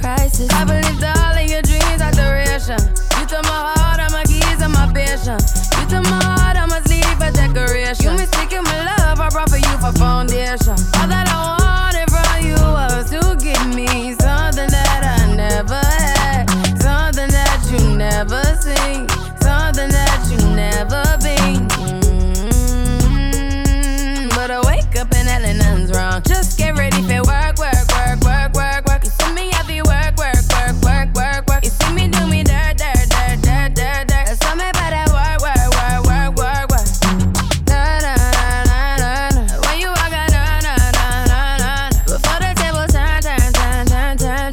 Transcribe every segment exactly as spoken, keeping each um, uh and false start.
crisis. I believed all of your dreams are duration. You took my heart, all my keys, and my patience. You took my heart, I must leave for decoration. You mistaken my love, I brought for you for foundation. All that I wanted from you was to give me something that I never had, something that you never seen, something that you never been. Mm-hmm. But I wake up and hell and nothing's wrong. Just get ready for work, work, work, work, work, work. You see me happy, work, work, work, work, work, work. You see me do me dirt, dirt, dirt, dirt, dirt, dirt. There's something about that work, work, work, work, work, work. Na na na na na na. When you walk out, na na na na na. Before the table turn, turn, turn, turn, turn.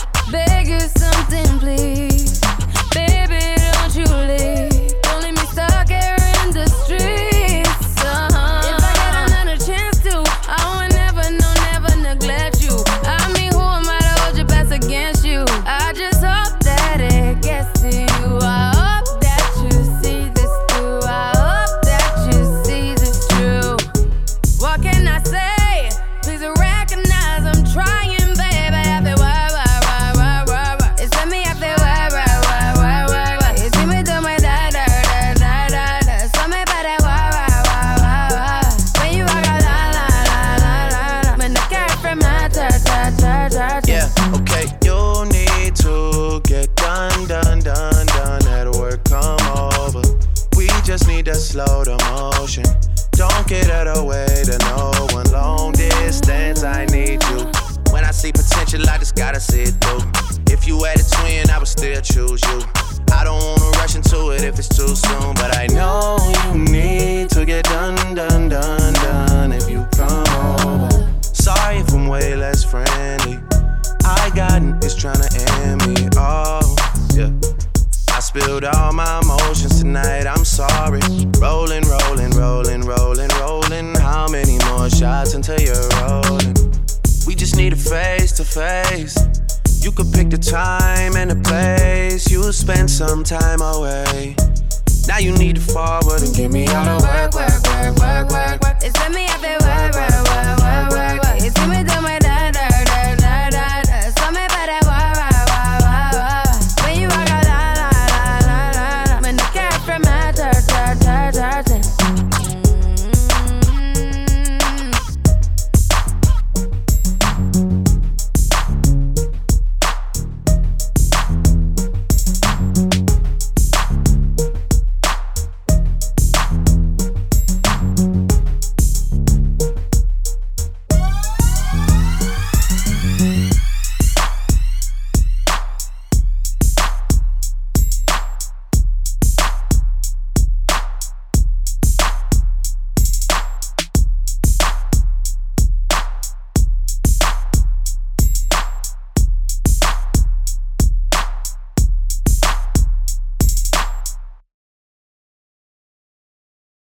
Beg you something, please. Baby, don't you leave. Don't leave me stuck here in the streets. Uh-huh. If I get another chance to, I would never, no, never neglect you. I mean, who am I to hold your best against you? I just hope that it gets to you. I hope that you see this through. I hope that you see this true. What can I say? Please recognize I'm trying, baby. I feel why, why, why, why, why, why. It's let me, I feel why, why, why, why, why, why. You see me do my da, da, da, da, da, da. Something about that why, why, why, why, why. When you walk out, la, la, la, la, la, la. When the cat from my ta, ta, ta, ta, ta. Yeah, okay, you need to get done, done, done, done. That work come over. We just need to slow the motion. Don't get out of the way to no one. Long distance, I need you. When I see potential, I just gotta see it through. If you had a twin, I would still choose you. I don't wanna rush into it if it's too soon, but I know you need to get done, done, done, done. If you come over, sorry if I'm way less friendly. I got niggas tryna end me, oh, yeah. I spilled all my emotions tonight, I'm sorry. Rolling, rolling, rolling, rolling, rolling. How many more shots until you're rolling? We just need a face to face. You could pick the time and the place. You'll spend some time away. Now you need to forward and get me out of work, work, work, work, work, work. It's let me have it, work, work, work, work, work, work. You see me do my